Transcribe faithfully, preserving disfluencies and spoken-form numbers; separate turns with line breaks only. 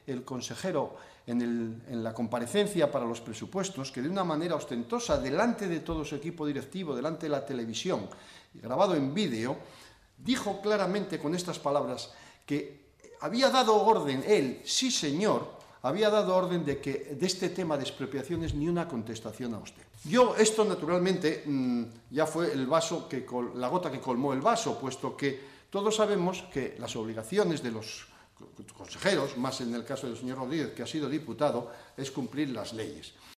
el consejero en, el, en la comparecencia para los presupuestos, que de una manera ostentosa, delante de todo su equipo directivo, delante de la televisión, grabado en vídeo, dijo claramente con estas palabras que había dado orden, él, sí señor, había dado orden de que de este tema de expropiaciones ni una contestación a usted. Yo, esto naturalmente ya fue el vaso que, la gota que colmó el vaso, puesto que todos sabemos que las obligaciones de los consejeros, más en el caso del señor Rodríguez, que ha sido diputado, es cumplir las leyes.